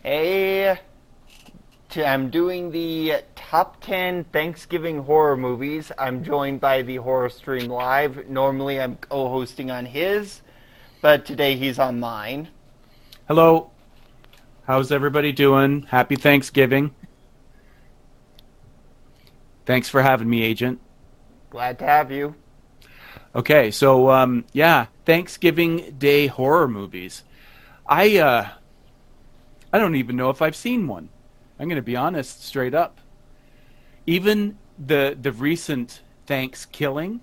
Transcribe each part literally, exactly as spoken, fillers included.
Hey, t- I'm doing the top ten Thanksgiving horror movies. I'm joined by the Horror Stream Live. Normally I'm co hosting on his, but today he's on mine. Hello. How's everybody doing? Happy Thanksgiving. Thanks for having me, Agent. Glad to have you. Okay, so um yeah, Thanksgiving Day horror movies. I uh I don't even know if I've seen one. I'm going to be honest straight up. Even the the recent Thanksgiving,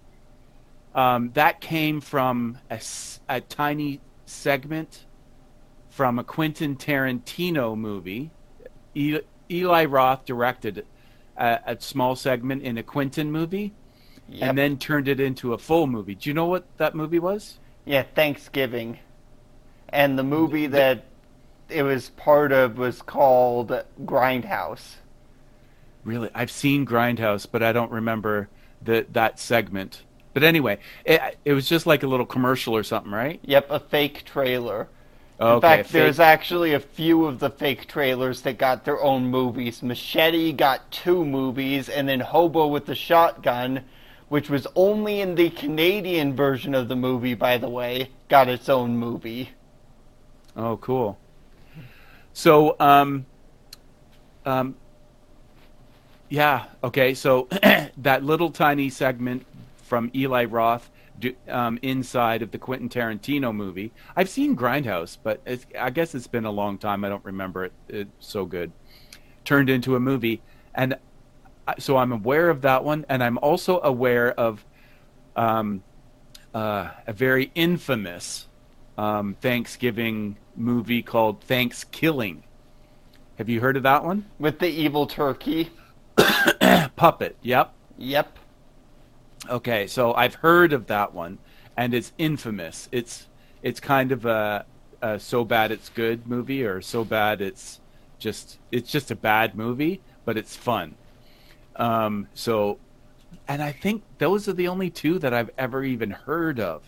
um that came from a, s- a tiny segment from a Quentin Tarantino movie. E- Eli Roth directed a, a small segment in a Quentin movie and Yep. then turned it into a full movie. Do you know what that movie was? Yeah, Thanksgiving. And the movie The, that it was part of was called Grindhouse. really, I've seen Grindhouse, but I don't remember the that segment. But anyway, it, it was just like a little commercial or something, right? Yep, a fake trailer. In Okay, fact, there's fake. actually a few of the fake trailers that got their own movies. Machete got two movies, and then Hobo with the Shotgun, which was only in the Canadian version of the movie, by the way, got its own movie. Oh, cool. So, um, um, yeah, okay. So that little tiny segment from Eli Roth do, um, inside of the Quentin Tarantino movie. I've seen Grindhouse, but it's, I guess it's been a long time. I don't remember it. It's so good. Turned into a movie, and I- so I'm aware of that one, and I'm also aware of um, uh, a very infamous um, Thanksgiving movie called Thanksgiving. Have you heard of that one? With the evil turkey. Puppet. Yep. Yep. Okay, so I've heard of that one, and it's infamous. It's it's kind of a, a so bad it's good movie, or so bad it's just it's just a bad movie, but it's fun. Um, so, and I think those are the only two that I've ever even heard of.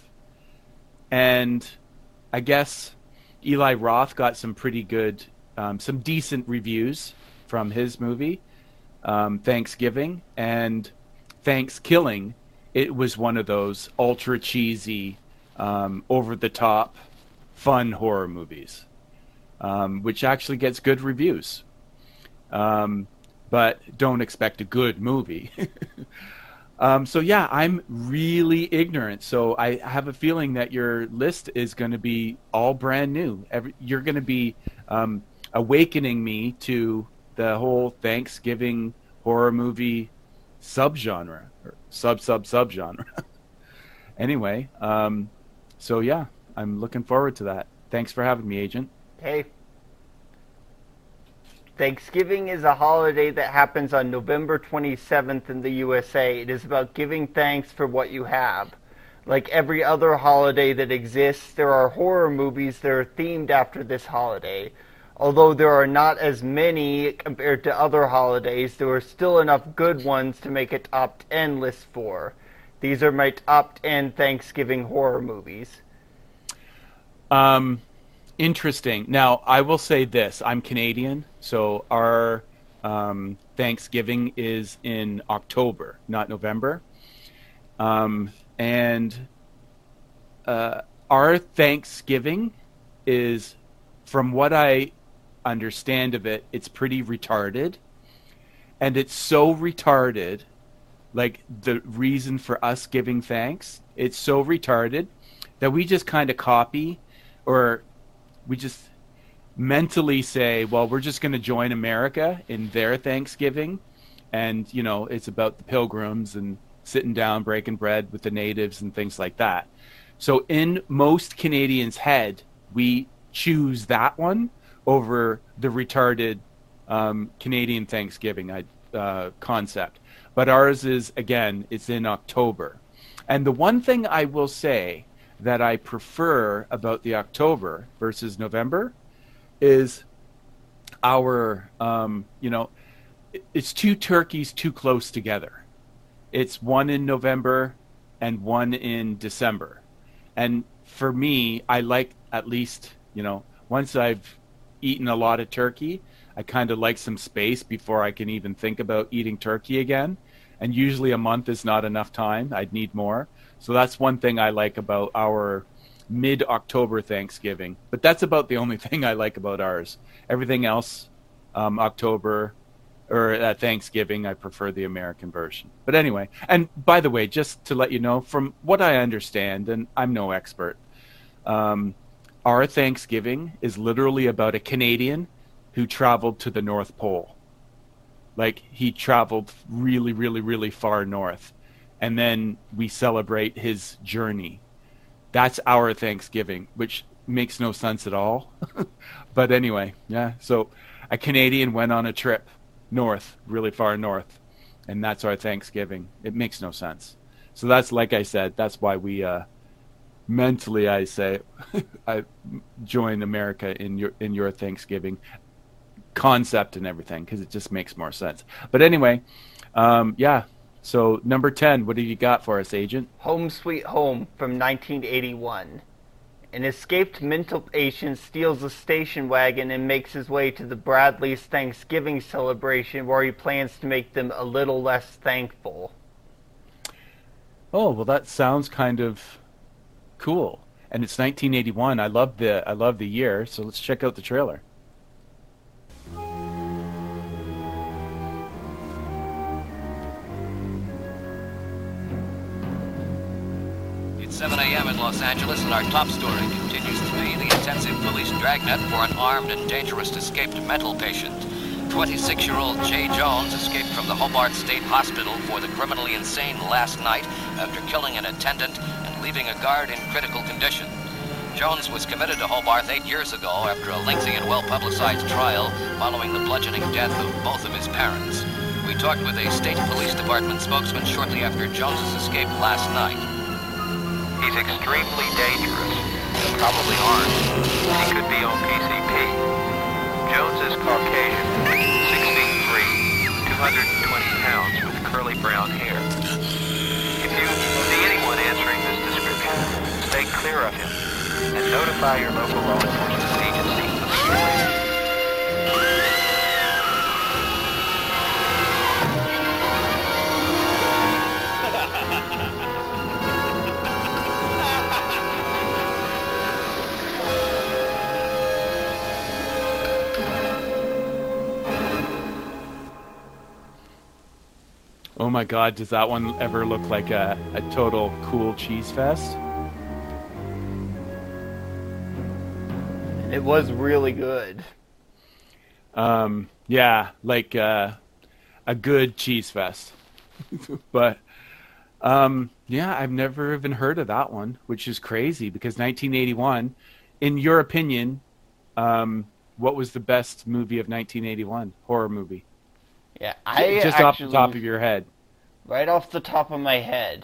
And I guess Eli Roth got some pretty good, um, some decent reviews from his movie, um, Thanksgiving, and Thanksgiving. It was one of those ultra cheesy, um, over the top, fun horror movies, um, which actually gets good reviews. Um, but don't expect a good movie. Um, so yeah, I'm really ignorant. So I have a feeling that your list is going to be all brand new. Every, you're going to be um, awakening me to the whole Thanksgiving horror movie subgenre or sub sub subgenre. Anyway, um, so yeah, I'm looking forward to that. Thanks for having me, Agent. Hey, Thanksgiving is a holiday that happens on November twenty-seventh in the U S A. It is about giving thanks for what you have. Like every other holiday that exists, there are horror movies that are themed after this holiday. Although there are not as many compared to other holidays, there are still enough good ones to make a top ten list for. These are my top ten Thanksgiving horror movies. Um, Interesting. Now, I will say this: I'm Canadian, so our um, Thanksgiving is in October, not November. Um, and uh, our Thanksgiving is, from what I understand of it, it's pretty retarded, and it's so retarded. Like the reason for us giving thanks, it's so retarded that we just kind of copy, or we just mentally say, well, we're just going to join America in their Thanksgiving. And, you know, it's about the pilgrims and sitting down, breaking bread with the natives and things like that. So in most Canadians' head, we choose that one over the retarded um, Canadian Thanksgiving uh, concept. But ours is, again, it's in October. And the one thing I will say that I prefer about the October versus November is our, um, you know, it's two turkeys too close together. It's one in November and one in December. And for me, I like at least, you know, once I've eaten a lot of turkey. I kind of like some space before I can even think about eating turkey again. And usually a month is not enough time. I'd need more. So that's one thing I like about our mid-October Thanksgiving. But that's about the only thing I like about ours. Everything else, um, October or uh, Thanksgiving, I prefer the American version. But anyway, and by the way, just to let you know, from what I understand, and I'm no expert, um, our Thanksgiving is literally about a Canadian who traveled to the North Pole. Like, he traveled really, really, really far north. And then we celebrate his journey. That's our Thanksgiving, which makes no sense at all. But anyway, yeah. So a Canadian went on a trip north, really far north. And that's our Thanksgiving. It makes no sense. So that's, like I said, that's why we, uh, mentally, I say, I join America in your, in your Thanksgiving concept and everything, because it just makes more sense. But anyway, um, yeah. So number ten, what do you got for us, Agent? Home Sweet Home from nineteen eighty-one. An escaped mental patient steals a station wagon and makes his way to the Bradleys' Thanksgiving celebration, where he plans to make them a little less thankful. Oh, well, that sounds kind of cool. And it's nineteen eighty-one. I love the I love the year. So let's check out the trailer. seven a.m. in Los Angeles, and our top story continues to be the intensive police dragnet for an armed and dangerous escaped mental patient. twenty-six-year-old Jay Jones escaped from the Hobart State Hospital for the criminally insane last night after killing an attendant and leaving a guard in critical condition. Jones was committed to Hobart eight years ago after a lengthy and well-publicized trial following the bludgeoning death of both of his parents. We talked with a state police department spokesman shortly after Jones's escape last night. He's extremely dangerous, probably armed. He could be on P C P. Jones is Caucasian, six feet three, two hundred twenty pounds with curly brown hair. If you see anyone answering this description, stay clear of him and notify your local law enforcement agency immediately. Oh my God, does that one ever look like a, a total cool cheese fest? It was really good. Um, yeah, like uh, a good cheese fest. But, um, yeah, I've never even heard of that one, which is crazy because nineteen eighty-one, in your opinion, um, what was the best movie of nineteen eighty-one? Horror movie? Yeah, I Just actually, off the top of your head. Right off the top of my head.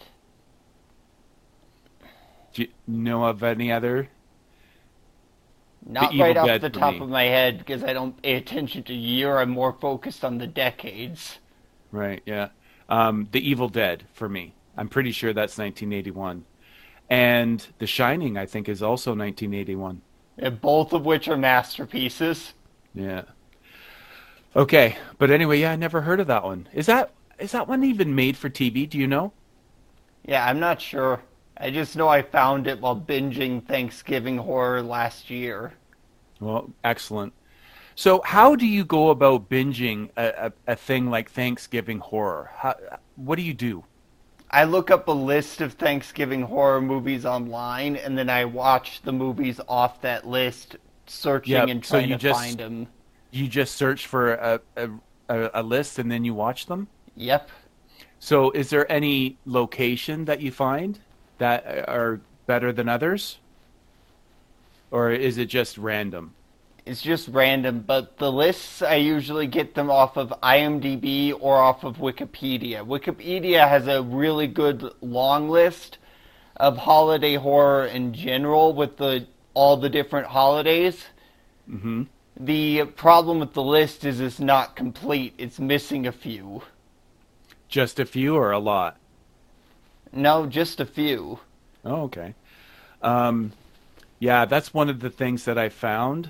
Do you know of any other? Not The right Evil off Dead the for top me. of my head, because I don't pay attention to year. I'm more focused on the decades. Right, yeah. Um, The Evil Dead for me. I'm pretty sure that's nineteen eighty-one. And The Shining, I think, is also nineteen eighty-one. Yeah, both of which are masterpieces. Yeah. Okay, but anyway, yeah, I never heard of that one. Is that is that one even made for T V? Do you know? Yeah, I'm not sure. I just know I found it while binging Thanksgiving horror last year. Well, excellent. So, how do you go about binging a, a, a thing like Thanksgiving horror? How, what do you do? I look up a list of Thanksgiving horror movies online, and then I watch the movies off that list, searching Yep, and so trying you to just- find them. You just search for a, a, a, a list and then you watch them? Yep. So, is there any location that you find that are better than others? Or is it just random? It's just random, but the lists, I usually get them off of IMDb or off of Wikipedia. Wikipedia has a really good long list of holiday horror in general with the all the different holidays. Mm-hmm. The problem with the list is it's not complete. It's missing a few. Just a few or a lot? No, just a few. Oh, okay. Um, yeah, that's one of the things that I found.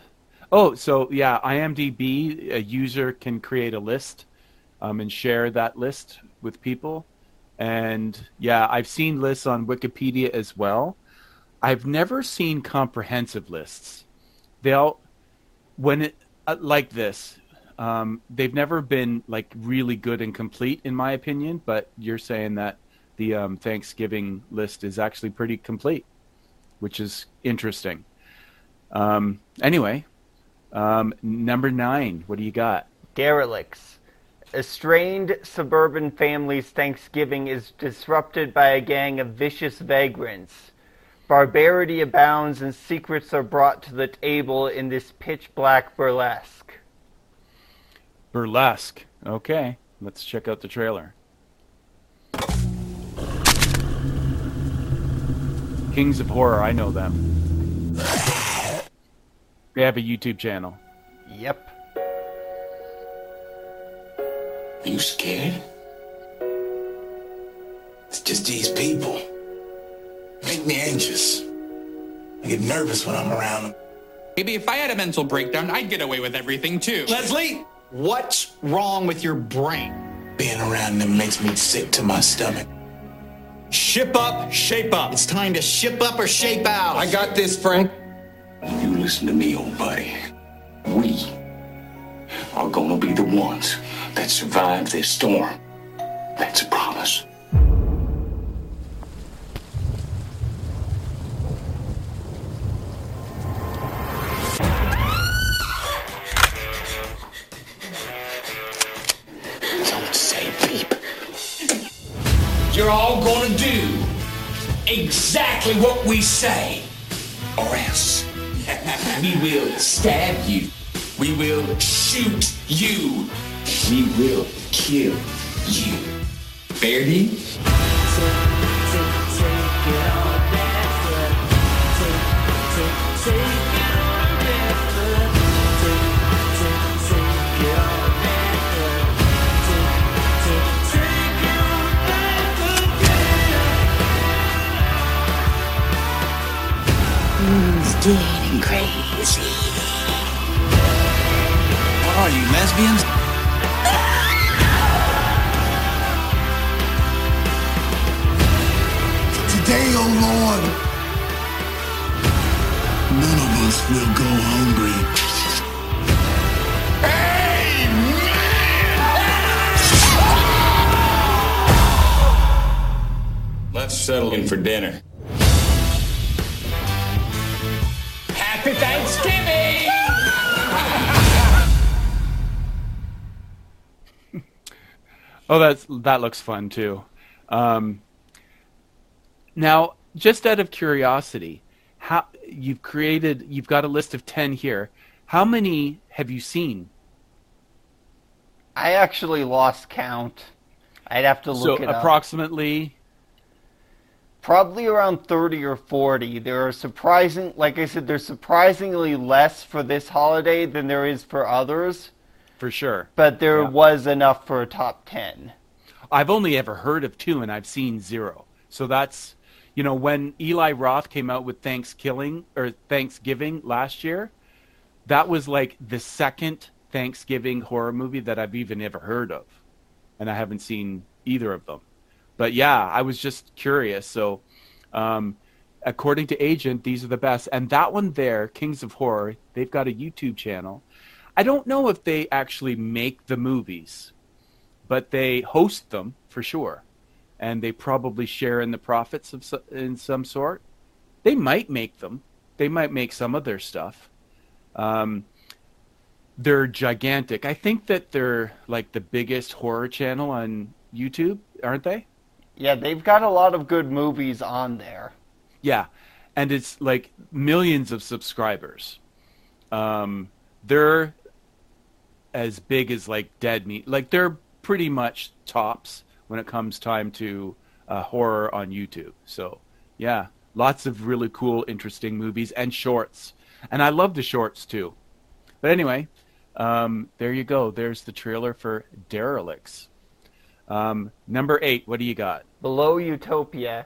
Oh, so yeah, IMDb, a user can create a list um, and share that list with people. And yeah, I've seen lists on Wikipedia as well. I've never seen comprehensive lists. They'll, when it, uh, like this, um, they've never been like really good and complete in my opinion, but you're saying that the um, Thanksgiving list is actually pretty complete, which is interesting. Um, anyway, um, number nine, what do you got? Derelicts. A strained suburban family's Thanksgiving is disrupted by a gang of vicious vagrants. Barbarity abounds and secrets are brought to the table in this pitch-black burlesque. Burlesque. Okay, let's check out the trailer. Kings of Horror, I know them. They have a YouTube channel. Yep. Are you scared? It's just these people. Make me anxious. I get nervous when I'm around them. Maybe if I had a mental breakdown, I'd get away with everything too. Leslie, what's wrong with your brain? Being around them makes me sick to my stomach. Ship up, shape up. It's time to ship up or shape out. I got this, Frank. You listen to me, old buddy. We are gonna be the ones that survive this storm. That's a promise. Don't say beep. You're all gonna do exactly what we say, or else we will stab you. We will shoot you. We will kill you. Fair deal? Who's getting crazy? What are you, lesbians? Today, oh Lord, none of us will go hungry. Let's settle in for dinner. Happy Thanksgiving! Oh, that's that looks fun too. Um, now, just out of curiosity, how you've created, you've got a list of ten here. How many have you seen? I actually lost count. I'd have to look So it up. approximately. Probably around thirty or forty. There are surprising, like I said, there's surprisingly less for this holiday than there is for others. For sure. But there Yeah. was enough for a top ten. I've only ever heard of two, and I've seen zero. So that's, you know, when Eli Roth came out with Thanksgiving or Thanksgiving last year, that was like the second Thanksgiving horror movie that I've even ever heard of, and I haven't seen either of them. But yeah, I was just curious. So, um, according to Agent, these are the best, and that one there, Kings of Horror, they've got a YouTube channel. I don't know if they actually make the movies, but they host them for sure, and they probably share in the profits of so, in some sort. They might make them. They might make some of their stuff. Um, they're gigantic. I think that they're like the biggest horror channel on YouTube, aren't they? Yeah, they've got a lot of good movies on there. Yeah, and it's like millions of subscribers. Um, they're as big as like Dead Meat. Like they're pretty much tops when it comes time to uh, horror on YouTube. So yeah, lots of really cool, interesting movies and shorts. And I love the shorts too. But anyway, um, there you go. There's the trailer for Derelicts. Um, number eight, what do you got? Below Utopia,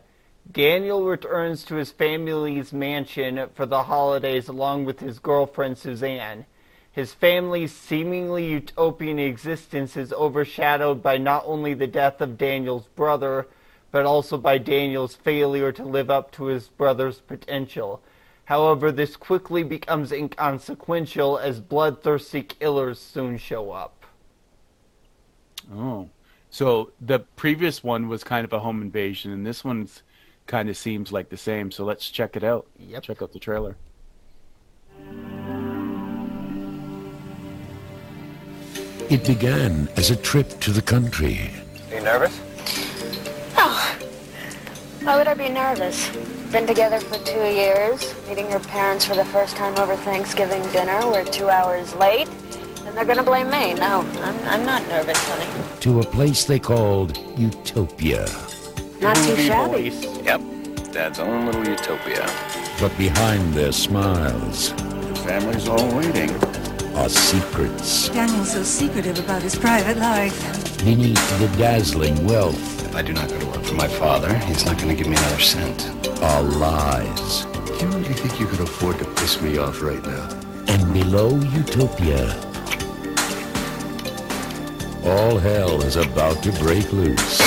Daniel returns to his family's mansion for the holidays along with his girlfriend Suzanne. His family's seemingly utopian existence is overshadowed by not only the death of Daniel's brother, but also by Daniel's failure to live up to his brother's potential. However, this quickly becomes inconsequential as bloodthirsty killers soon show up. Oh, so the previous one was kind of a home invasion, and this one's kind of seems like the same. So let's check it out. Yep. Check out the trailer. It began as a trip to the country. Are you nervous? Oh, why would I be nervous? Been together for two years, meeting your parents for the first time over Thanksgiving dinner. We're two hours late, and they're gonna blame me. No, I'm, I'm not nervous, honey. To a place they called Utopia. Not too shabby. Yep. Dad's own little utopia. But behind their smiles The family's all waiting. are secrets. Daniel's so secretive about his private life. Beneath the dazzling wealth If I do not go to work for my father, he's not going to give me another cent. are lies. Do you really think you can afford to piss me off right now? And below Utopia, all hell is about to break loose.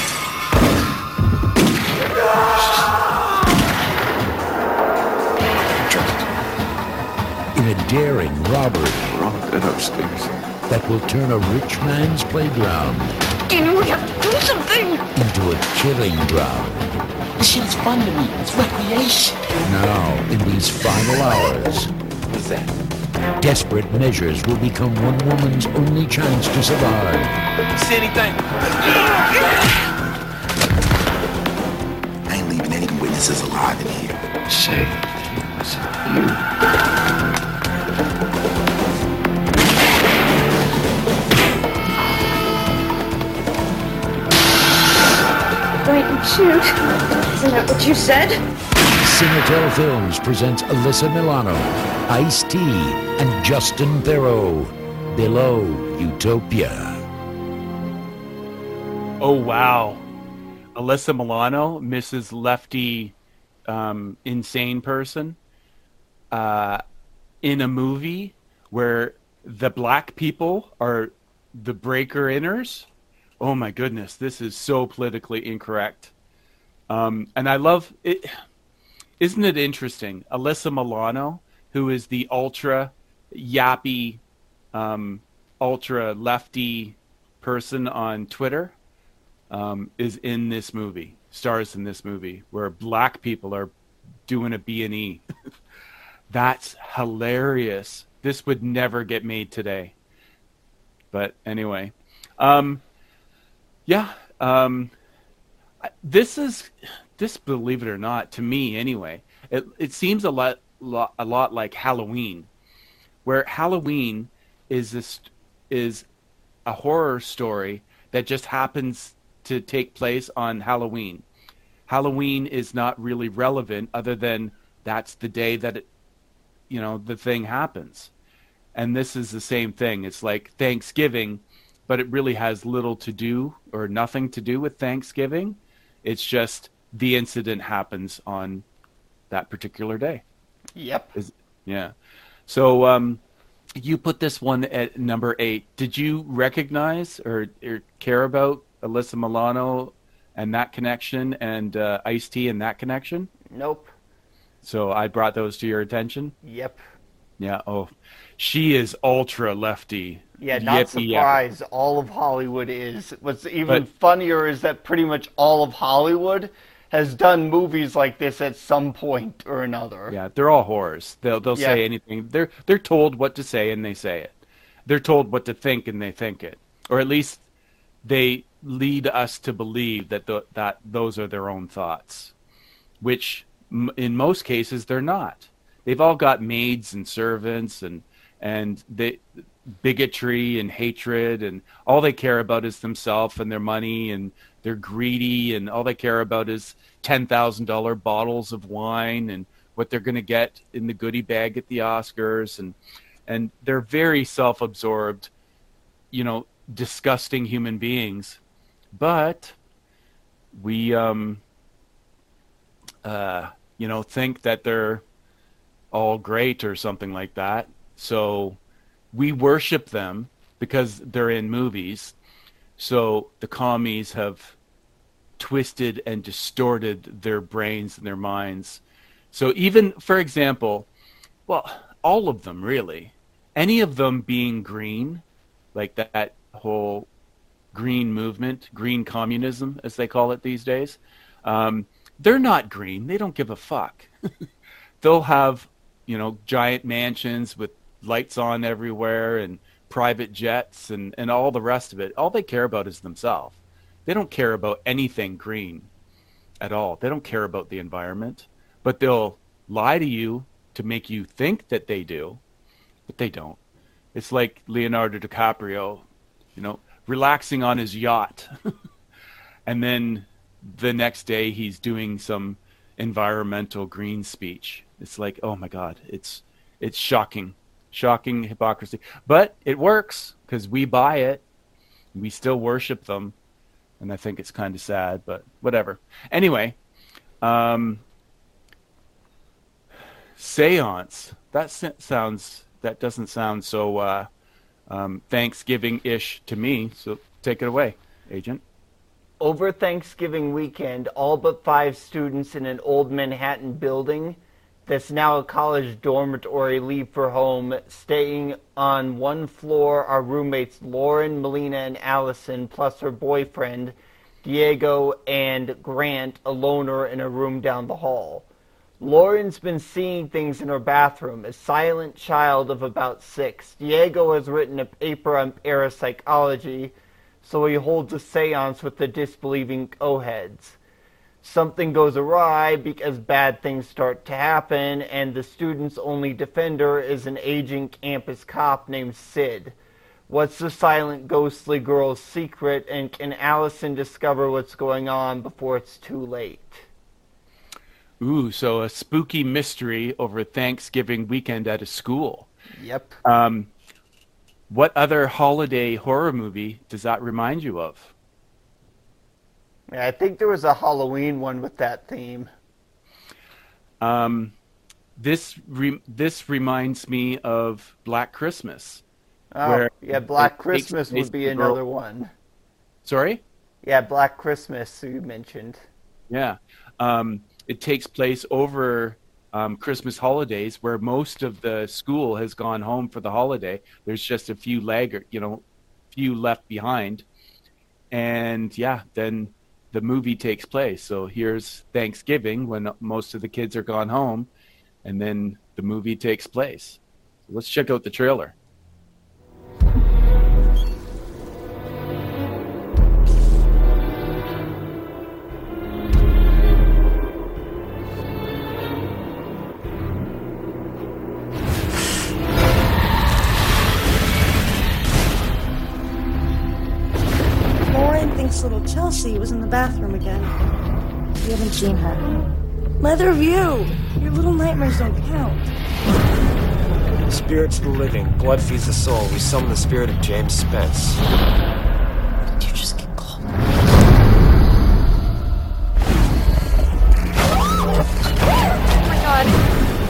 In a daring robbery We're all good upstairs. that will turn a rich man's playground Daniel, we have to do something! into a killing ground. This shit's fun to me. It's recreation. Now, in these final hours, What's that? desperate measures will become one woman's only chance to survive. See anything? I ain't leaving any witnesses alive in here. Say, was it you? Wait and shoot. Isn't that what you said? Cinetel Films presents Alyssa Milano, Ice-T, and Justin Theroux. Below Utopia. Oh, wow. Alyssa Milano, Missus Lefty, um, insane person, uh, in a movie where the black people are the breaker-inners. Oh, my goodness. This is so politically incorrect. Um, and I love it. Isn't it interesting? Alyssa Milano, who is the ultra yappy, um, ultra lefty person on Twitter, um, is in this movie, stars in this movie, where black people are doing a B and E. That's hilarious. This would never get made today. But anyway, um, yeah, um, this is this. Believe it or not, to me anyway, it it seems a lot, lot a lot like Halloween, where Halloween is this is a horror story that just happens to take place on Halloween. Halloween is not really relevant, other than that's the day that it, you know, the thing happens. And this is the same thing. It's like Thanksgiving, but it really has little to do or nothing to do with Thanksgiving. It's just the incident happens on that particular day. Yep. Is, yeah. So um, you put this one at number eight. Did you recognize or, or care about Alyssa Milano and that connection, and uh, Ice-T and that connection? Nope. So I brought those to your attention? Yep. Yeah. Oh, she is ultra lefty. Yeah, not Yippee surprised. All of Hollywood is. What's even But- funnier is that pretty much all of Hollywood has done movies like this at some point or another. Yeah, they're all whores. They'll they'll Yeah. say anything. They're they're told what to say and they say it. They're told what to think and they think it, or at least they lead us to believe that the, that those are their own thoughts, which m- in most cases they're not. They've all got maids and servants and and they bigotry and hatred, and all they care about is themselves and their money, and they're greedy, and all they care about is ten thousand dollars bottles of wine and what they're going to get in the goodie bag at the Oscars, and and they're very self-absorbed, you know, disgusting human beings. But we um uh, you know, think that they're all great or something like that. So we worship them because they're in movies. So the commies have twisted and distorted their brains and their minds. So even, for example, well, all of them really, any of them being green, like that, that whole green movement, green communism, as they call it these days, um, they're not green. They don't give a fuck. They'll have, you know, giant mansions with lights on everywhere and private jets and, and all the rest of it. All they care about is themselves. They don't care about anything green at all. They don't care about the environment, but they'll lie to you to make you think that they do, but they don't. It's like Leonardo DiCaprio, you know, relaxing on his yacht. And then the next day he's doing some environmental green speech. It's like, oh my God, it's it's shocking, shocking hypocrisy. But it works because we buy it. We still worship them. And I think it's kind of sad, but whatever. Anyway, um, seance. That sounds. That doesn't sound so uh, um, Thanksgiving-ish to me. So take it away, Agent. Over Thanksgiving weekend, all but five students in an old Manhattan building that's now a college dormitory leave for home. Staying on one floor are roommates Lauren, Melina, and Allison, plus her boyfriend, Diego, and Grant, a loner in a room down the hall. Lauren's been seeing things in her bathroom, a silent child of about six. Diego has written a paper on parapsychology, so he holds a seance with the disbelieving co-heads. Something goes awry because bad things start to happen, and the student's only defender is an aging campus cop named Sid. What's the silent, ghostly girl's secret, and can Allison discover what's going on before it's too late? Ooh, so a spooky mystery over Thanksgiving weekend at a school. Yep. Um, what other holiday horror movie does that remind you of? Yeah, I think there was a Halloween one with that theme. Um, this re- this reminds me of Black Christmas. Oh, where yeah, Black Christmas would be another one. Sorry? Yeah, Black Christmas you mentioned. Yeah. Um, it takes place over um, Christmas holidays where most of the school has gone home for the holiday. There's just a few laggard, you know, few left behind. And yeah, then the movie takes place. So here's Thanksgiving when most of the kids are gone home, and then the movie takes place. So let's check out the trailer. Little Chelsea was in the bathroom again. You haven't seen her. Neither of you. Your little nightmares don't count. Spirit's the living. Blood feeds the soul. We summon the spirit of James Spence. Did you just get called? Oh my God.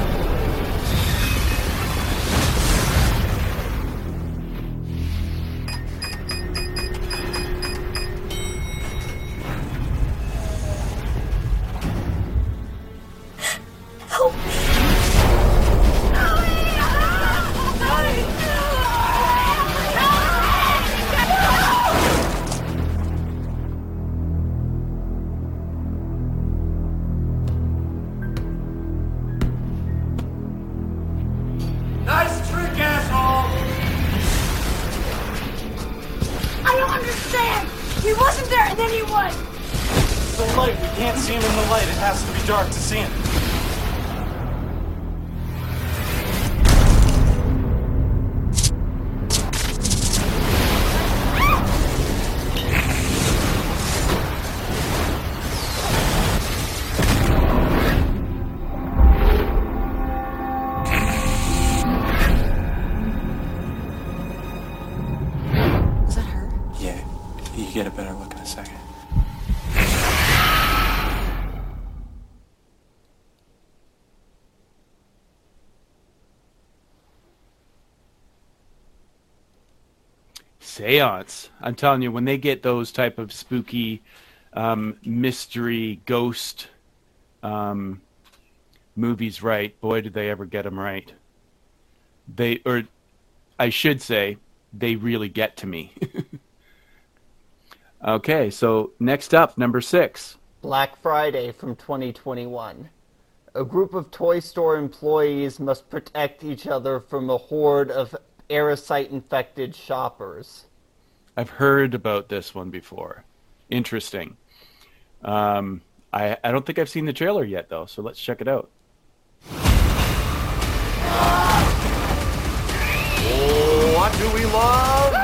Dark to see him. Is that her? Yeah, you get a better look in a second. seance. I'm telling you, when they get those type of spooky, um, mystery, ghost um, movies right, boy, did they ever get them right. They, or I should say, they really get to me. Okay, so next up, number six. Black Friday from twenty twenty-one. A group of toy store employees must protect each other from a horde of parasite-infected shoppers. I've heard about this one before. Interesting. Um, I, I don't think I've seen the trailer yet, though, so let's check it out. What do we love?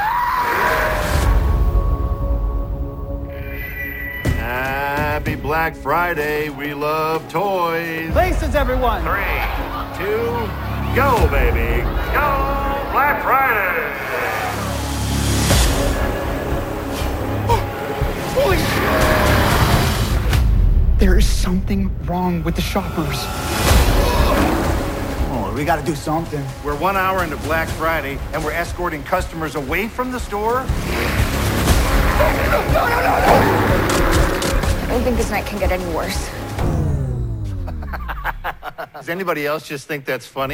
Happy Black Friday. We love toys. Places, everyone. Three, two, go, baby. Go, Black Friday. Holy shit! There is something wrong with the shoppers. Oh, we gotta do something. We're one hour into Black Friday, and we're escorting customers away from the store? No, no, no, no! I don't think this night can get any worse. Does anybody else just think that's funny?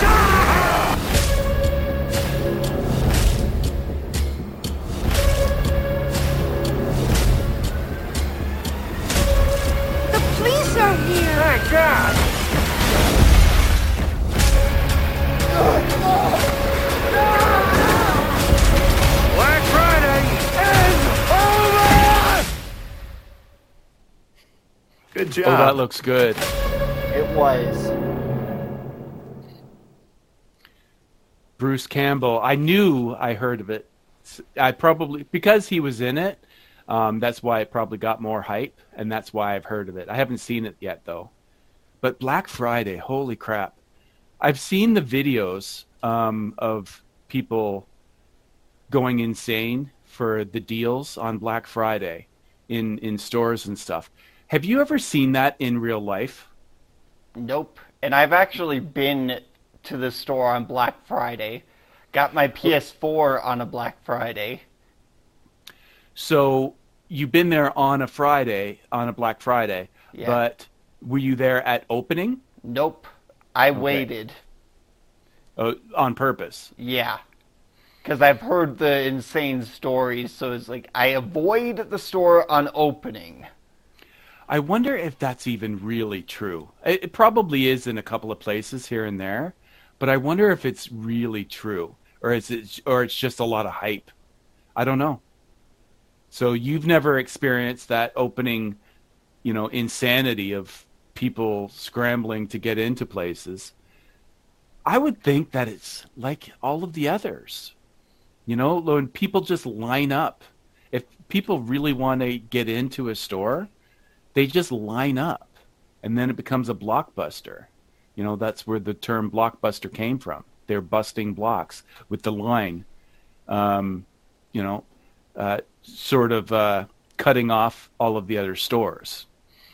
The police are here! Thank God! Black Friday is over! Good job. Oh, that looks good. It was. Bruce Campbell. I knew I heard of it. I probably, because he was in it, um, that's why it probably got more hype, and that's why I've heard of it. I haven't seen it yet, though. But Black Friday, holy crap. I've seen the videos um, of people going insane for the deals on Black Friday in, in stores and stuff. Have you ever seen that in real life? Nope. And I've actually been to the store on Black Friday. Got my P S four on a Black Friday. So you've been there on a Friday, on a Black Friday, Yeah. but were you there at opening? Nope. I Okay. waited. Oh, on purpose? Yeah. Because I've heard the insane stories, so it's like I avoid the store on opening. I wonder if that's even really true. It, it probably is in a couple of places here and there, but I wonder if it's really true, or is it, or it's just a lot of hype. I don't know. So you've never experienced that opening, you know, insanity of people scrambling to get into places. I would think that it's like all of the others. You know, when people just line up. If people really want to get into a store, they just line up, and then it becomes a blockbuster. You know, that's where the term blockbuster came from. They're busting blocks with the line, um, you know, uh, sort of uh, cutting off all of the other stores.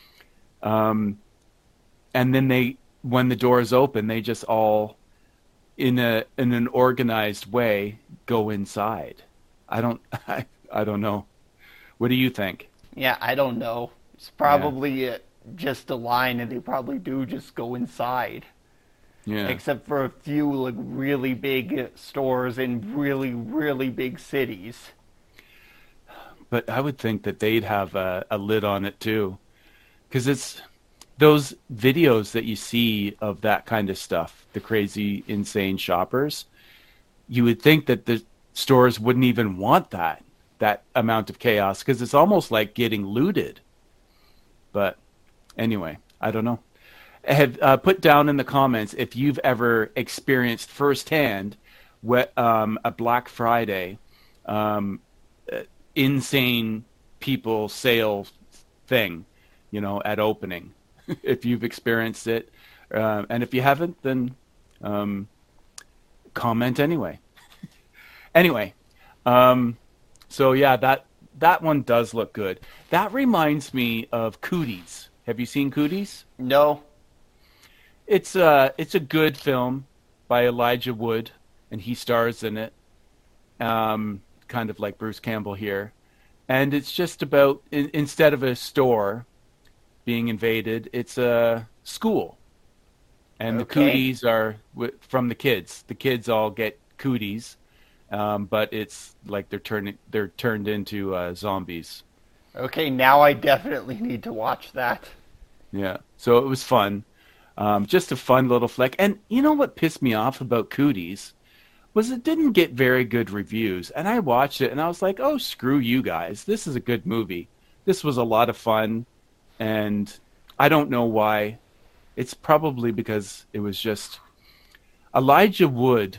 Um, and then they, when the doors open, they just all, in a in an organized way, go inside. I don't, I, I don't know. What do you think? Yeah, I don't know. It's probably yeah. uh, just a line, and they probably do just go inside. Yeah. Except for a few like really big stores in really, really big cities. But I would think that they'd have a, a lid on it too, because it's those videos that you see of that kind of stuff, the crazy, insane shoppers. You would think that the stores wouldn't even want that that amount of chaos, because it's almost like getting looted. But anyway, I don't know. Have uh, put down in the comments if you've ever experienced firsthand what um, a Black Friday um, uh, insane people sale thing, you know, at opening. If you've experienced it, uh, and if you haven't, then um, comment anyway. Anyway, um, so yeah, that that one does look good. That reminds me of Cooties. Have you seen Cooties? No. It's a it's a good film by Elijah Wood, and he stars in it. Um, kind of like Bruce Campbell here. And it's just about, in, instead of a store being invaded, it's a school. And okay. the cooties are w- from the kids. The kids all get cooties, um, but it's like they're turning they're turned into uh, zombies. Okay, now I definitely need to watch that. Yeah, so it was fun. Um, just a fun little flick. And you know what pissed me off about Cooties was it didn't get very good reviews. And I watched it and I was like, oh, screw you guys. This is a good movie. This was a lot of fun. And I don't know why. It's probably because it was just... Elijah Wood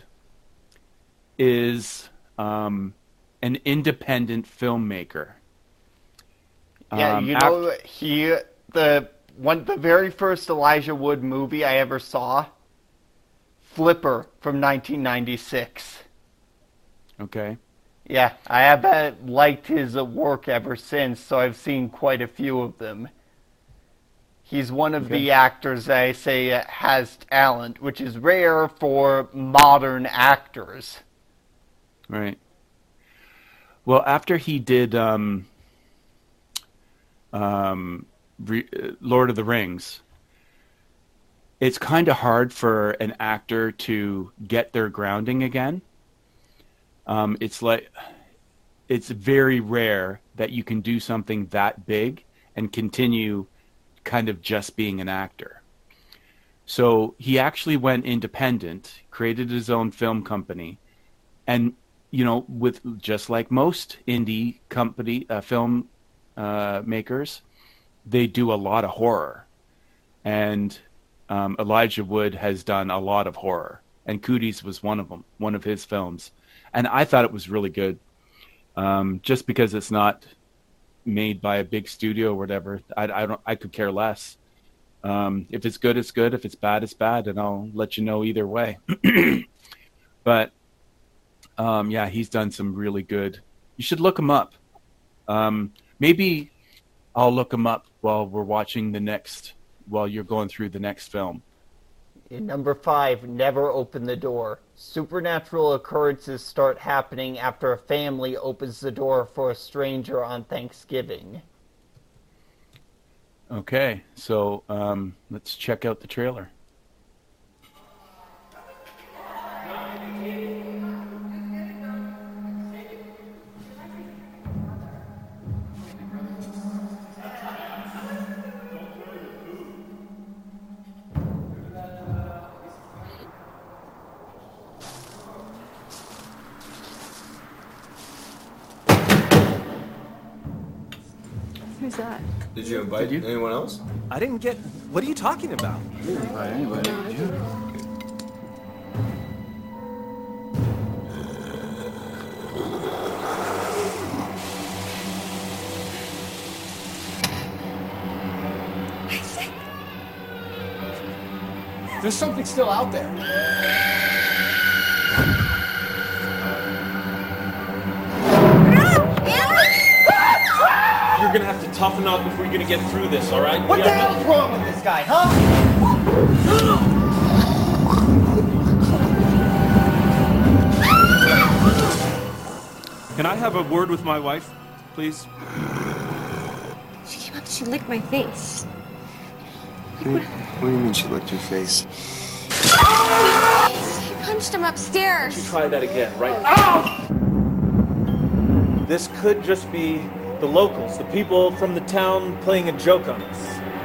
is um, an independent filmmaker. Yeah, um, you know, after... he... the... One, the very first Elijah Wood movie I ever saw, Flipper from nineteen ninety-six. Okay. Yeah, I have uh, liked his uh, work ever since, so I've seen quite a few of them. He's one of okay. the actors I say uh, has talent, which is rare for modern actors. Right. Well, after he did... Um, um, Lord of the Rings, it's kind of hard for an actor to get their grounding again. Um, it's like it's very rare that you can do something that big and continue kind of just being an actor. So he actually went independent, created his own film company, and you know, with just like most indie company uh, film uh, makers. They do a lot of horror, and um, Elijah Wood has done a lot of horror, and Cooties was one of them, one of his films, and I thought it was really good, um, just because it's not made by a big studio or whatever. I, I don't, I could care less. Um, if it's good, it's good. If it's bad, it's bad, and I'll let you know either way. But um, yeah, he's done some really good. You should look him up. Um, maybe. I'll look them up while we're watching the next, while you're going through the next film. In number five, Never Open the Door. Supernatural occurrences start happening after a family opens the door for a stranger on Thanksgiving. Okay, so um, let's check out the trailer. Who's that? Did you invite Did you? anyone else? I didn't get... What are you talking about? I didn't invite anybody, did you? Isaac! There's something still out there. You're gonna have to toughen up if we're gonna get through this, all right? What the hell's wrong with this guy, huh? Can I have a word with my wife, please? She wants to lick my face. What, what do you mean she licked your face? She punched him upstairs. You try that again, right? Ow! This could just be the locals, the people from the town playing a joke on us.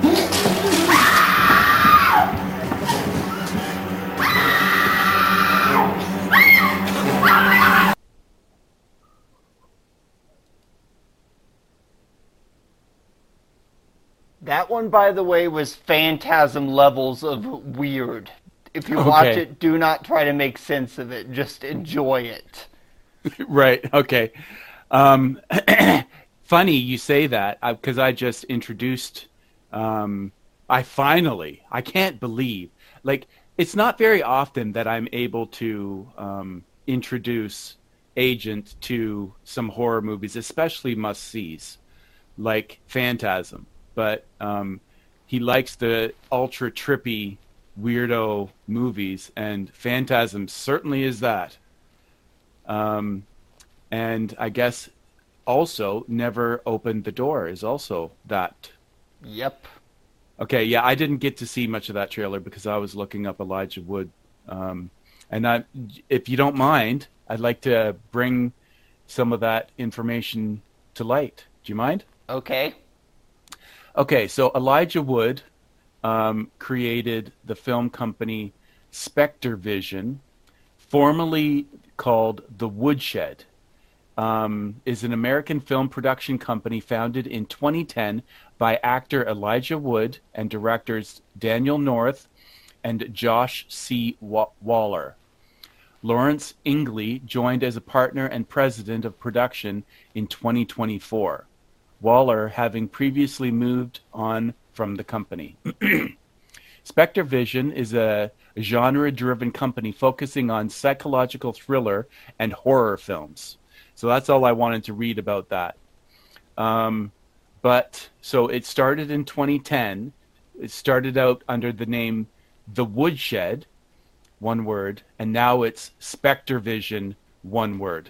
That one, by the way, was Phantasm levels of weird. If you okay. watch it, do not try to make sense of it. Just enjoy it. Right, okay. Um... Funny you say that, because I just introduced, um, I finally, I can't believe, like, it's not very often that I'm able to um, introduce Agent to some horror movies, especially must-sees, like Phantasm. But um, he likes the ultra trippy, weirdo movies, and Phantasm certainly is that. Um, and I guess also never opened the door is also that. Yep. Okay, yeah, I didn't get to see much of that trailer because I was looking up Elijah Wood. Um, and I, if you don't mind, I'd like to bring some of that information to light. Do you mind? Okay. Okay, so Elijah Wood um, created the film company Spectre Vision, formerly called The Woodshed. Um, is an American film production company founded in twenty ten by actor Elijah Wood and directors Daniel North and Josh C. Waller. Lawrence Ingley joined as a partner and president of production in twenty twenty-four, Waller having previously moved on from the company. Spectre Vision is a genre-driven company focusing on psychological thriller and horror films. So that's all I wanted to read about that. Um, but so it started in twenty ten. It started out under the name The Woodshed, one word, and now it's Spectre Vision, one word.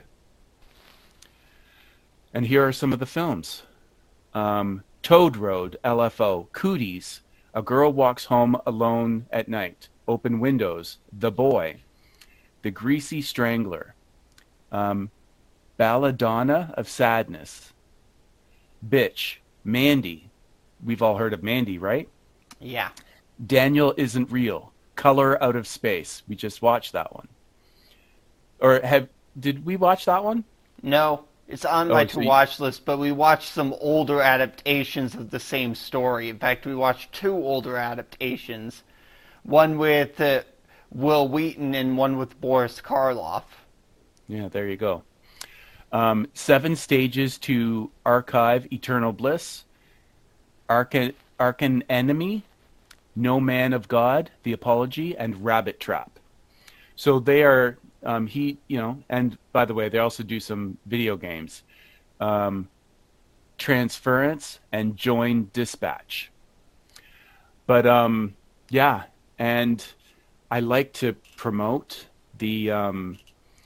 And here are some of the films. Um, Toad Road, L F O, Cooties, A Girl Walks Home Alone at Night, Open Windows, The Boy, The Greasy Strangler, um, Belladonna of Sadness, Bitch, Mandy. We've all heard of Mandy, right? Yeah. Daniel Isn't Real, Color Out of Space. We just watched that one. Or have did we watch that one? No, it's on Oh, my so to you- watch list, but we watched some older adaptations of the same story. In fact, we watched two older adaptations, one with uh, Will Wheaton and one with Boris Karloff. Yeah, there you go. Um, seven Stages to Archive Eternal Bliss, Arcan, Arcan Enemy, No Man of God, The Apology, and Rabbit Trap. So they are, um, he, you know, and by the way, they also do some video games. Um, Transference and Join Dispatch. But, um, yeah, and I like to promote the um,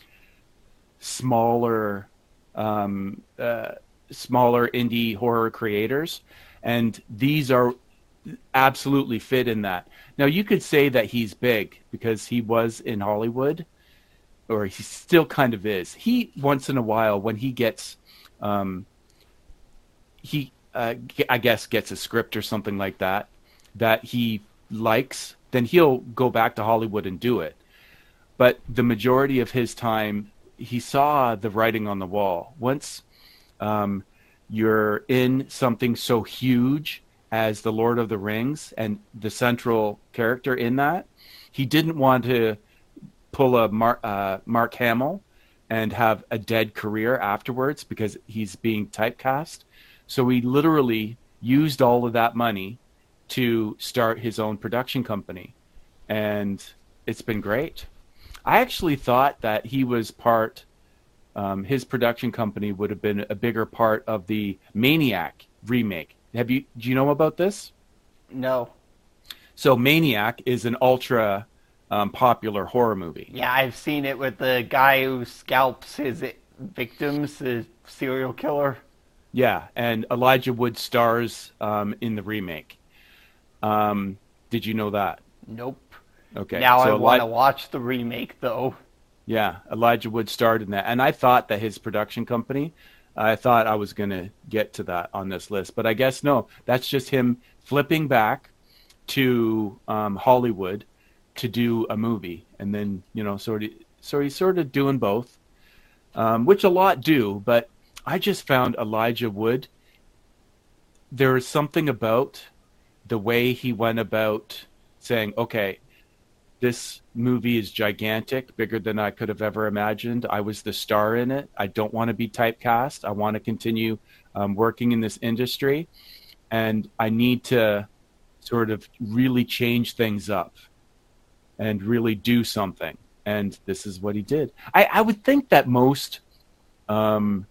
smaller, um, uh, smaller indie horror creators, and these are absolutely fit in that. Now, you could say that he's big because he was in Hollywood, or he still kind of is. He, once in a while, when he gets, um, he, uh, I guess, gets a script or something like that, that he likes, then he'll go back to Hollywood and do it. But the majority of his time, he saw the writing on the wall. Once um, you're in something so huge as The Lord of the Rings and the central character in that, he didn't want to pull a Mar- uh, Mark Hamill and have a dead career afterwards because he's being typecast. So he literally used all of that money to start his own production company. And it's been great. I actually thought that he was part, um, his production company would have been a bigger part of the Maniac remake. Have you, do you know about this? No. So Maniac is an ultra um, popular horror movie. Yeah, I've seen it with the guy who scalps his victims, the serial killer. Yeah, and Elijah Wood stars um, in the remake. Um, did you know that? Nope. Okay. Now so I want to Eli- watch the remake, though. Yeah, Elijah Wood starred in that. And I thought that his production company, I thought I was going to get to that on this list. But I guess no, that's just him flipping back to um, Hollywood to do a movie. And then, you know, sort of, so he's sort of doing both, um, which a lot do. But I just found Elijah Wood, there is something about the way he went about saying, okay, this movie is gigantic, bigger than I could have ever imagined. I was the star in it. I don't want to be typecast. I want to continue um, working in this industry. And I need to sort of really change things up and really do something. And this is what he did. I, I would think that most um,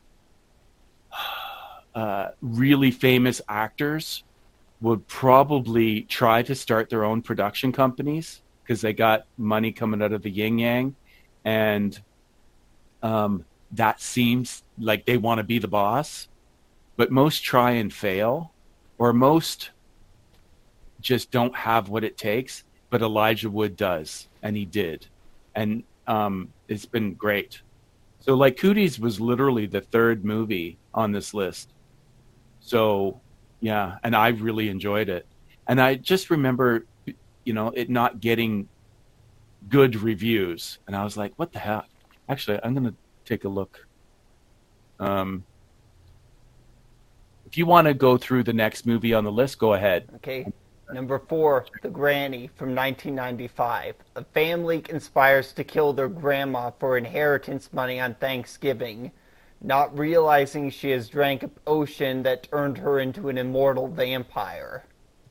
uh, really famous actors would probably try to start their own production companies because they got money coming out of the yin yang. And um, that seems like they want to be the boss, but most try and fail, or most just don't have what it takes. But Elijah Wood does, and he did, and um, it's been great. So, like, Cooties was literally the third movie on this list. So, yeah, and I really enjoyed it. And I just remember, you know, it not getting good reviews. And I was like, what the heck? Actually, I'm going to take a look. Um, if you want to go through the next movie on the list, go ahead. Okay. Number four, The Granny from nineteen ninety-five. A family conspires to kill their grandma for inheritance money on Thanksgiving, not realizing she has drank a potion that turned her into an immortal vampire.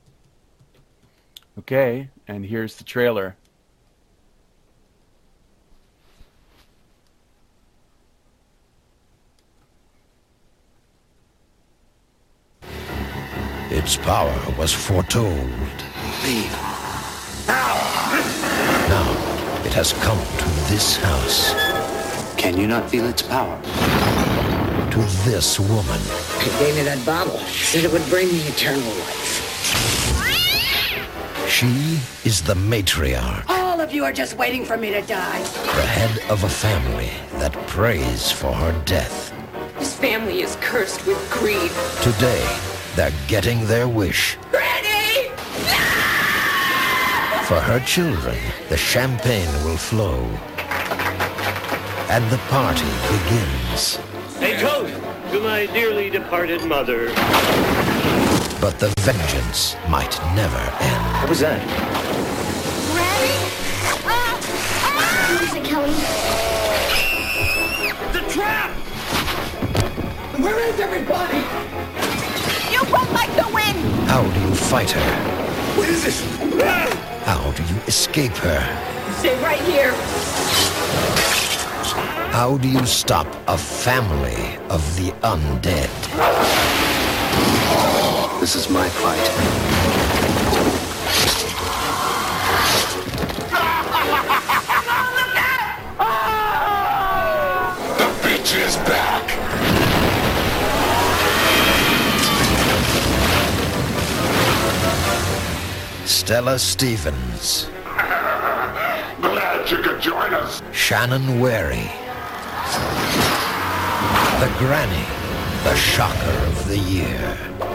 Okay, and here's the trailer. Its power was foretold. Leave. Now, it has come to this house. Can you not feel its power? To this woman. It gave me that bottle. Said it would bring me eternal life. She is the matriarch. All of you are just waiting for me to die. The head of a family that prays for her death. This family is cursed with greed. Today, they're getting their wish. Granny! For her children, the champagne will flow. And the party begins. A toast to my dearly departed mother. But the vengeance might never end. What was that? Granny? Ah! Ah! Who is it, Kelly? The trap! Where is everybody? You run like the wind! How do you fight her? What is this? How do you escape her? Stay right here. How do you stop a family of the undead? This is my fight. The bitch is back! Stella Stevens. Glad you could join us. Shannon Wary. The Granny, the shocker of the year.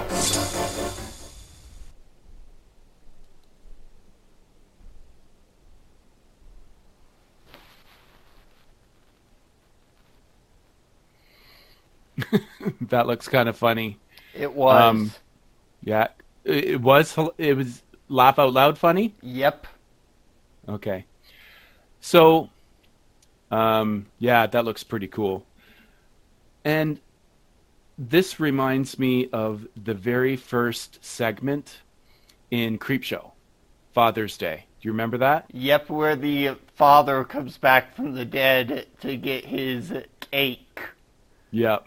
That looks kind of funny. It was. Um, yeah, it, it was. It was laugh out loud funny. Yep. Okay. So, um, yeah, that looks pretty cool. And this reminds me of the very first segment in Creepshow, Father's Day. Do you remember that? Yep, where the father comes back from the dead to get his cake. Yep.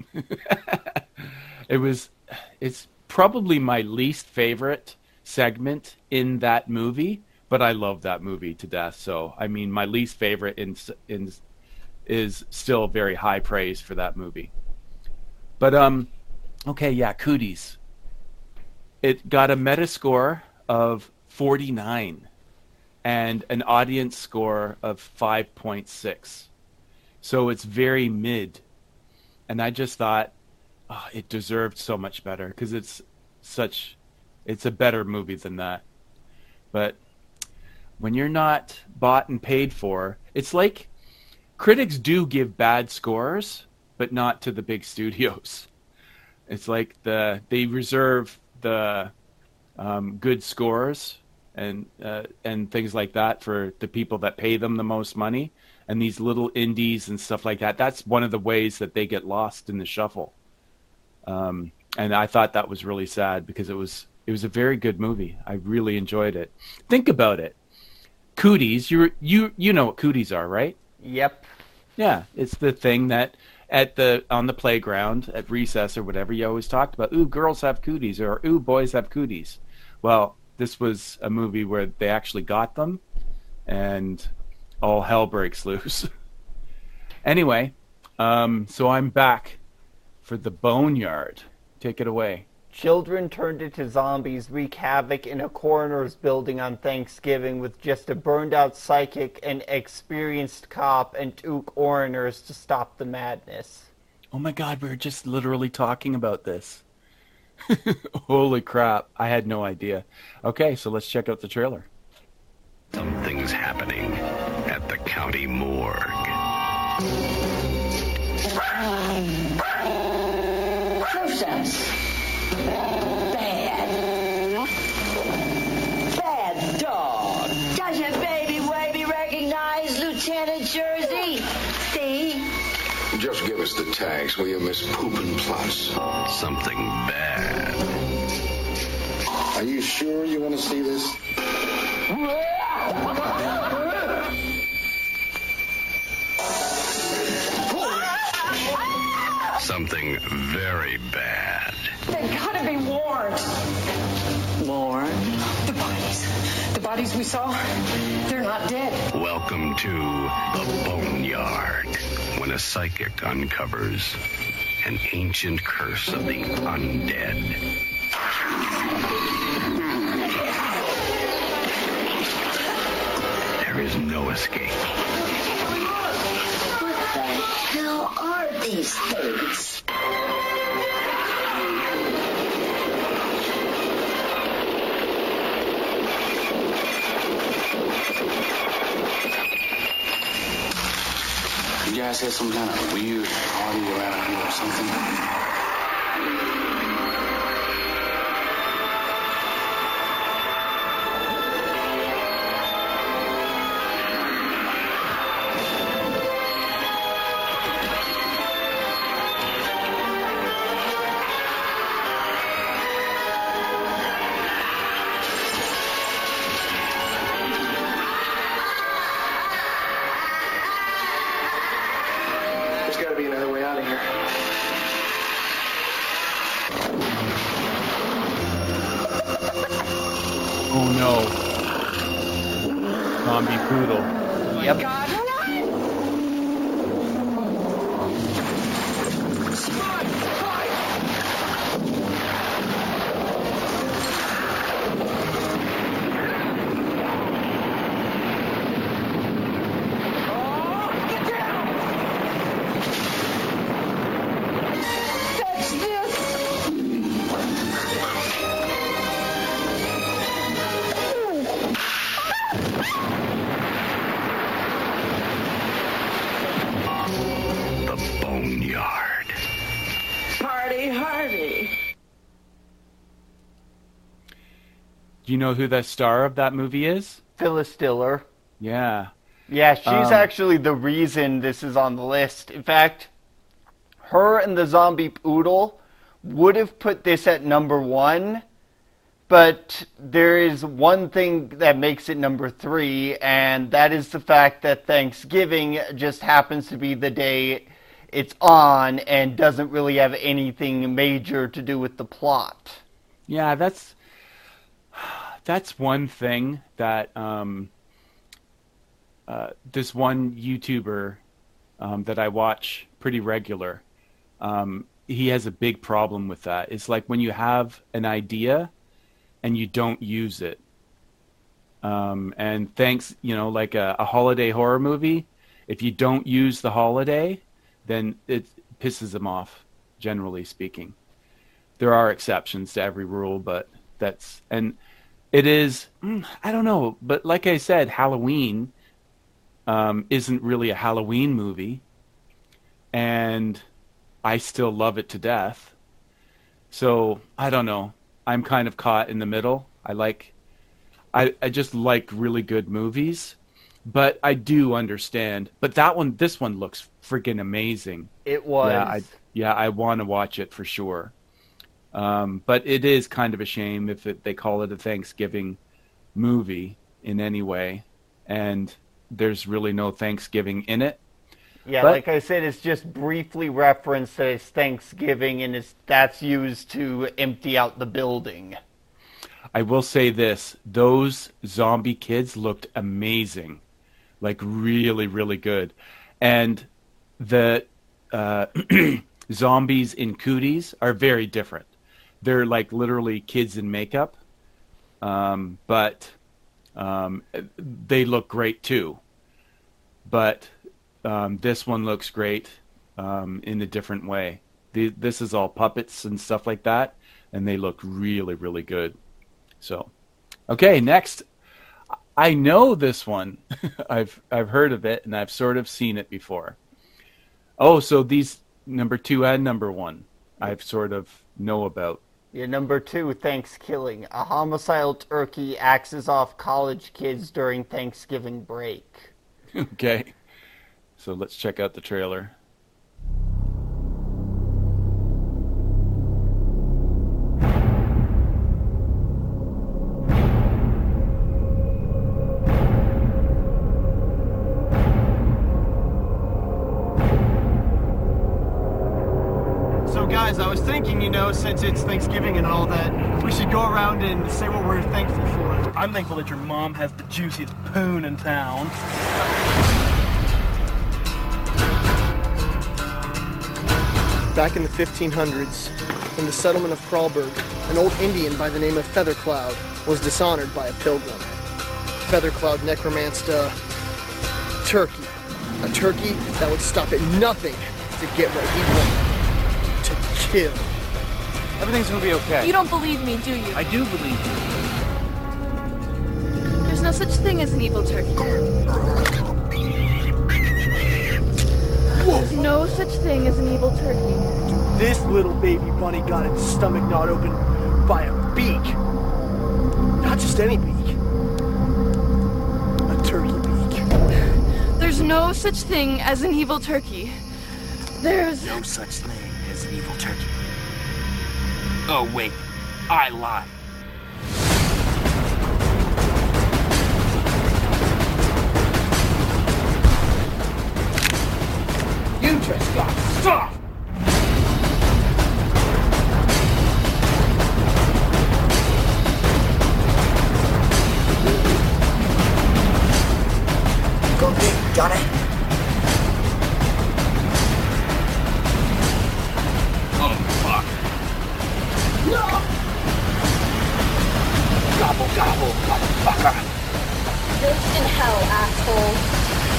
It was, it's probably my least favorite segment in that movie, but I love that movie to death. So, I mean, my least favorite in, in, is still very high praise for that movie. But, um, okay, yeah, Cooties. It got a Metascore of forty-nine and an audience score of five point six. So it's very mid. And I just thought, oh, it deserved so much better because it's such, it's a better movie than that. But when you're not bought and paid for, it's like critics do give bad scores, but not to the big studios. It's like the they reserve the um, good scores and uh, and things like that for the people that pay them the most money. And these little indies and stuff like that, that's one of the ways that they get lost in the shuffle. Um, and I thought that was really sad because it was it was a very good movie. I really enjoyed it. Think about it. Cooties, you you you know what cooties are, right? Yep. Yeah, it's the thing that at the on the playground at recess or whatever you always talked about. Ooh, girls have cooties, or ooh, boys have cooties. Well, this was a movie where they actually got them, and all hell breaks loose. Anyway, Um, so I'm back for the Boneyard. Take it away. Children turned into zombies wreak havoc in a coroner's building on Thanksgiving with just a burned-out psychic, an experienced cop, and two coroners to stop the madness. Oh my god, we were just literally talking about this. Holy crap, I had no idea. Okay, so let's check out the trailer. Something's happening at the county morgue. Process. Bad. Bad dog. Does your baby baby recognize Lieutenant Jersey? See? Just give us the tags, will you, Miss Poopin' Plus? Something bad. Are you sure you want to see this? Something very bad. They've got to be warned. Warned? The bodies. The bodies we saw, they're not dead. Welcome to the Boneyard, when a psychic uncovers an ancient curse of the undead. There is no escape. What the hell are these things? You guys had some kind of weird party around here or something? There's got to be another way out of here. Oh no. Zombie poodle. Yep. God, run! That's this! The Boneyard. Party hardy. Do you know who the star of that movie is? Phyllis Diller. Yeah. Yeah, she's Um, actually the reason this is on the list. In fact, her and the zombie poodle would have put this at number one, but there is one thing that makes it number three, and that is the fact that Thanksgiving just happens to be the day it's on and doesn't really have anything major to do with the plot. Yeah, that's that's one thing that um, uh, this one YouTuber um, that I watch pretty regular, um, he has a big problem with that. It's like when you have an idea and you don't use it. Um, and thanks, you know, like a, a holiday horror movie, if you don't use the holiday, then it pisses them off, generally speaking. There are exceptions to every rule, but that's, and it is, I don't know, but like I said, Halloween um, isn't really a Halloween movie, and I still love it to death. So, I don't know. I'm kind of caught in the middle. I like, I, I just like really good movies, but I do understand. But that one, this one looks freaking amazing. It was. Yeah, I, yeah, I want to watch it for sure. Um, but it is kind of a shame if it, they call it a Thanksgiving movie in any way, and there's really no Thanksgiving in it. Yeah, But- like I said, it's just briefly referenced that it's Thanksgiving, and it's that's used to empty out the building. I will say this, those zombie kids looked amazing. Like really, really good. And the uh, zombies in Cooties are very different. They're like literally kids in makeup, um, but um, they look great too. But um, this one looks great um, in a different way. The, this is all puppets and stuff like that, and they look really, really good. So, okay, next. I know this one. I've I've heard of it, and I've sort of seen it before. Oh, so these number two and number one, I've sort of know about. Yeah, number two, Thanksgiving. A homicidal turkey axes off college kids during Thanksgiving break. Okay, so let's check out the trailer. Guys, I was thinking, you know, since it's Thanksgiving and all that, we should go around and say what we're thankful for. I'm thankful that your mom has the juiciest poon in town. Back in the fifteen hundreds, in the settlement of Kralberg, an old Indian by the name of Feathercloud was dishonored by a pilgrim. Feathercloud necromanced a turkey. A turkey that would stop at nothing to get what he wanted. To kill. Everything's gonna be okay. You don't believe me, do you? I do believe you. There's no such thing as an evil turkey. There's no such thing as an evil turkey. This little baby bunny got its stomach gnawed open by a beak. Not just any beak. A turkey beak. There's no such thing as an evil turkey. There's no such thing as an evil turkey. Oh, wait. I lied. You just got stuffed! Go big, got it? Gobble, gobble, motherfucker! This in hell, asshole.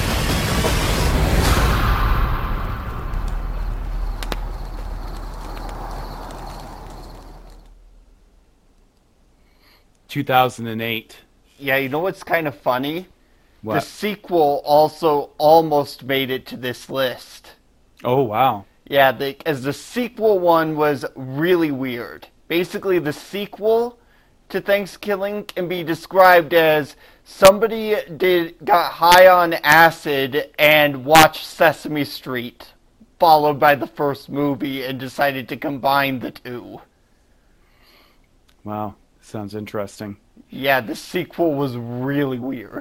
two thousand eight. Yeah, you know what's kind of funny? What? The sequel also almost made it to this list. Oh, wow. Yeah, the, as the sequel one was really weird. Basically, the sequel to Thanksgiving can be described as somebody did got high on acid and watched Sesame Street, followed by the first movie, and decided to combine the two. Wow, sounds interesting. Yeah, the sequel was really weird.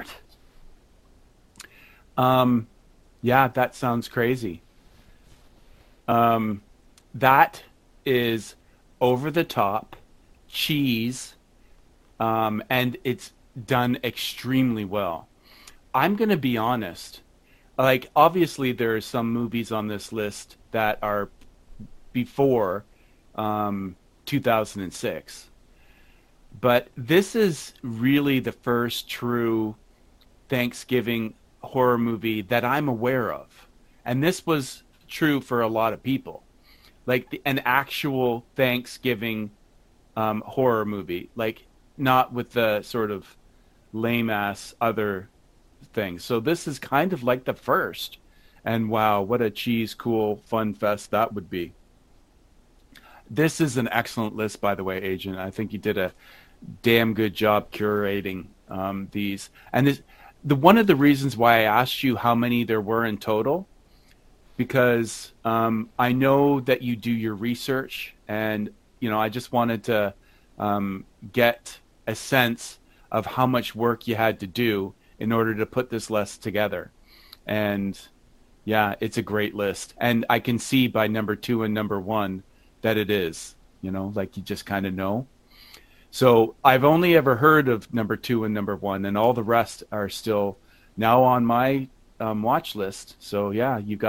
Um, yeah, that sounds crazy. Um, that is over the top cheese, um, and it's done extremely well. I'm going to be honest. Like, obviously there are some movies on this list that are before um, two thousand six. But this is really the first true Thanksgiving horror movie that I'm aware of. And this was true for a lot of people. Like the, an actual Thanksgiving um, horror movie. Like not with the sort of lame-ass other things. So this is kind of like the first. And wow, what a cheese, cool, fun fest that would be. This is an excellent list, by the way, Agent. I think you did a damn good job curating um, these. And this, the one of the reasons why I asked you how many there were in total, because um, I know that you do your research, and you know I just wanted to um, get a sense of how much work you had to do in order to put this list together. And yeah, it's a great list, and I can see by number two and number one that it is, you know, like you just kind of know. So I've only ever heard of number two and number one, and all the rest are still now on my um, watch list. So yeah, you got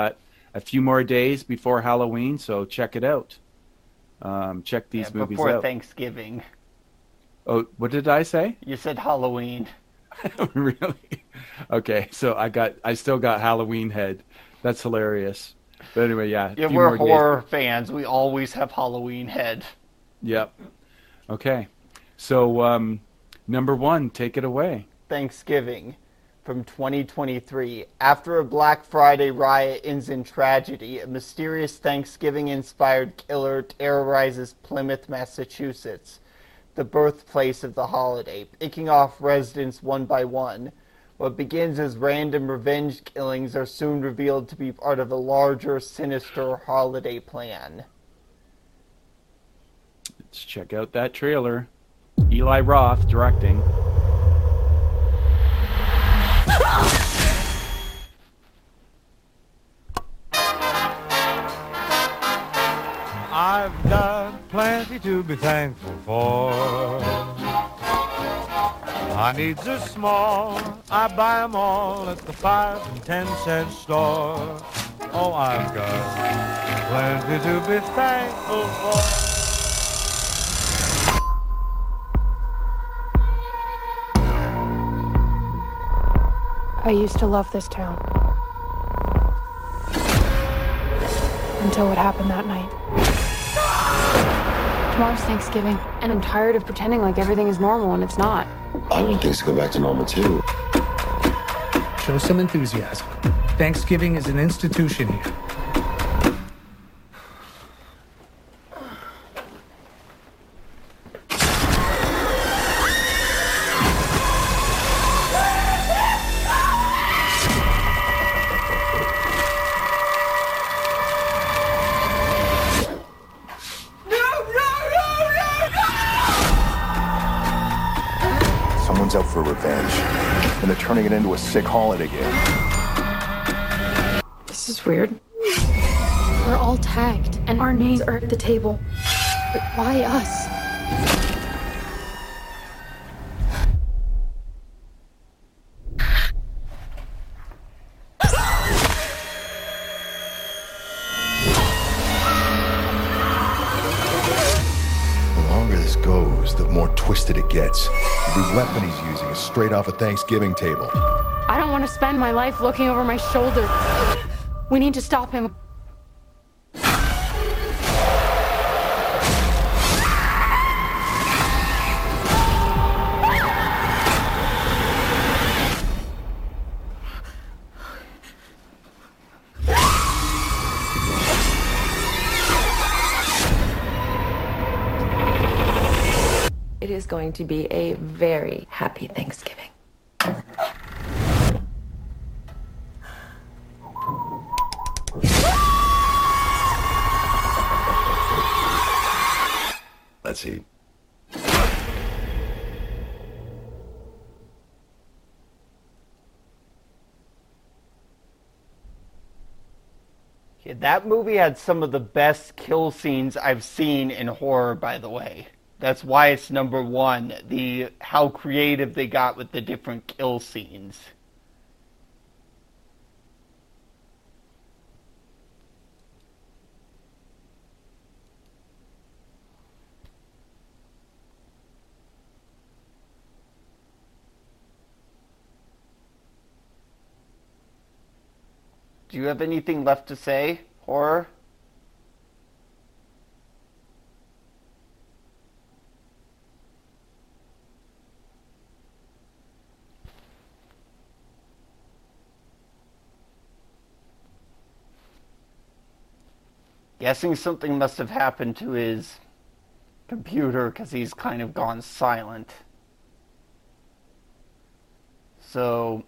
a few more days before Halloween, so check it out. Um, check these yeah, movies before out. Thanksgiving. Oh, what did I say? You said Halloween. Really? Okay, so I got, I still got Halloween head. That's hilarious. But anyway, yeah. Yeah, we're horror days. fans. We always have Halloween head. Yep. Okay. So, um, number one, take it away. Thanksgiving from twenty twenty-three. After a Black Friday riot ends in tragedy, a mysterious Thanksgiving-inspired killer terrorizes Plymouth, Massachusetts, the birthplace of the holiday, picking off residents one by one. What begins as random revenge killings are soon revealed to be part of a larger, sinister holiday plan. Let's check out that trailer. Eli Roth directing. I've got plenty to be thankful for. My needs are small, I buy 'em all at the five and ten cent store. Oh, I've got plenty to be thankful for. I used to love this town. Until what happened that night. Tomorrow's Thanksgiving, and I'm tired of pretending like everything is normal when it's not. I want things to go back to normal, too. Show some enthusiasm. Thanksgiving is an institution here. Out for revenge, and they're turning it into a sick holiday game. This is weird. We're all tagged, and our names are at the table. But why us? The more twisted it gets. The weapon he's using is straight off a Thanksgiving table. I don't want to spend my life looking over my shoulder. We need to stop him. It is going to be a very happy Thanksgiving. Let's see. Yeah, that movie had some of the best kill scenes I've seen in horror, by the way. That's why it's number one, the how creative they got with the different kill scenes. Do you have anything left to say, horror? Guessing something must have happened to his computer because he's kind of gone silent. So,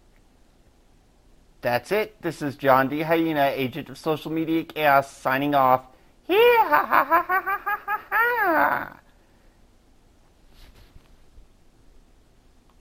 that's it. This is John D. Hyena, agent of social media chaos, signing off. Yeah, ha ha ha ha ha ha ha.